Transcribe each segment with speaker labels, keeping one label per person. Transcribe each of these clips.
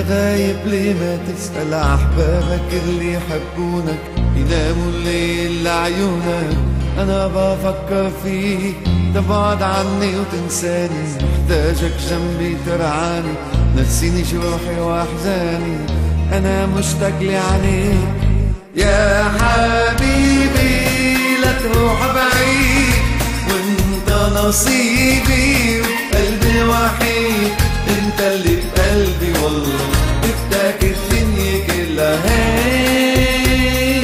Speaker 1: غايب ليه ما تسأل أحبابك اللي يحبونك يناموا الليل لعيونك. أنا بفكر فيك تبعد عني وتنساني، محتاجك جنبي ترعاني، نسيني جروحي وأحزاني، أنا مشتاق لعينيك يا حبيبي. لا تروح بعيد وانت نصيبي وقلبي الوحيد، انت اللي بقلبي والله بدك الدنيا كلها. هي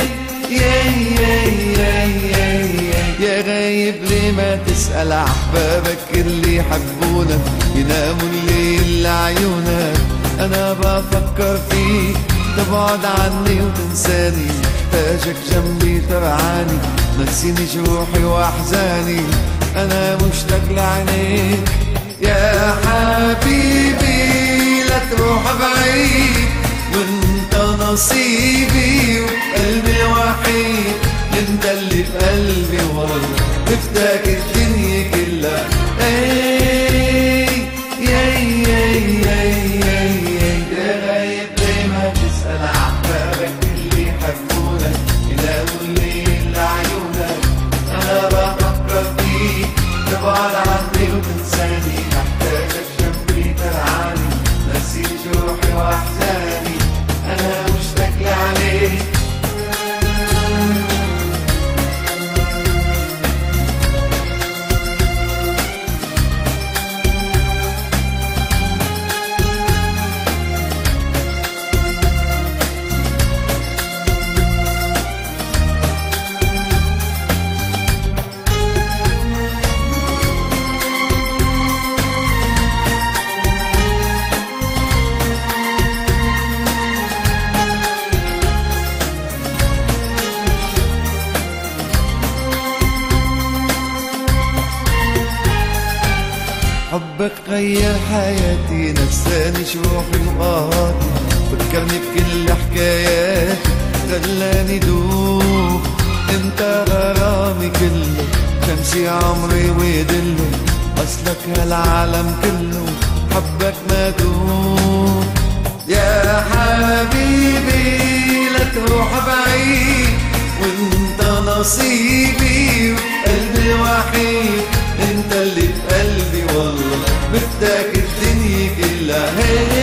Speaker 1: يا غايب ليه ما تسأل أحبابك اللي يحبونك يناموا الليل لعيونك. أنا بفكر فيك تبعد عني وتنساني، محتاجك جنبي ترعاني، نسيني جروحي وأحزاني، أنا مشتاق لعينيك يا حبيبي. لا تروح بعيد وانت نصيبي وقلبي الوحيد، انت اللي في قلبي والله بدك الدنيا كلها. يا غايب ليه ما تسأل أحبابك اللي يحبونك يناموا الليل لعيونك. أنا بفكر فيك تبعد عني وتنساني، محتاجك جنبي ترعاني، نسي جروحي وأحزاني، أنا مشتاق لعليك. حبك غير حياتي، نساني جروحي وقهاتي، فكرني بكل حكاياتي، خلاني دوب. انت غرامي كله، شمسي عمري ويدله، اصلك هالعالم كله حبك ما دوب. يا حبيبي لا تروح بعيد وانت نصيبي وقلبي الوحيد، انت اللي في قلبي والله بدك الدنيا كلها.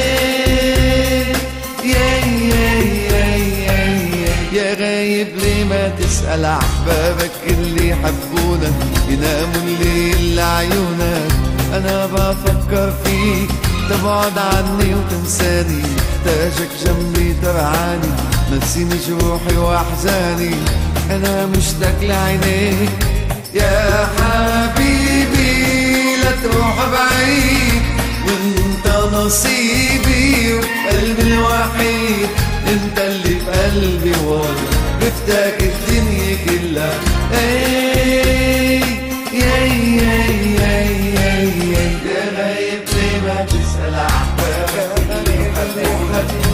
Speaker 1: يا غايب ليه ما تسأل أحبابك اللي يحبونك يناموا الليل لعيونك. أنا بفكر فيك تبعد عني وتنساني، محتاجك جنبي ترعاني، نسيني جروحي وأحزاني، أنا مشتاق لعينيك يا حبيبي. لا تروح بعيد وانت نصيبي وقلبي الوحيد، انت اللي في قلبي والله بدك الدنيا كلها. يا غايب ليه ما تسأل أحبابك اللي يحبونك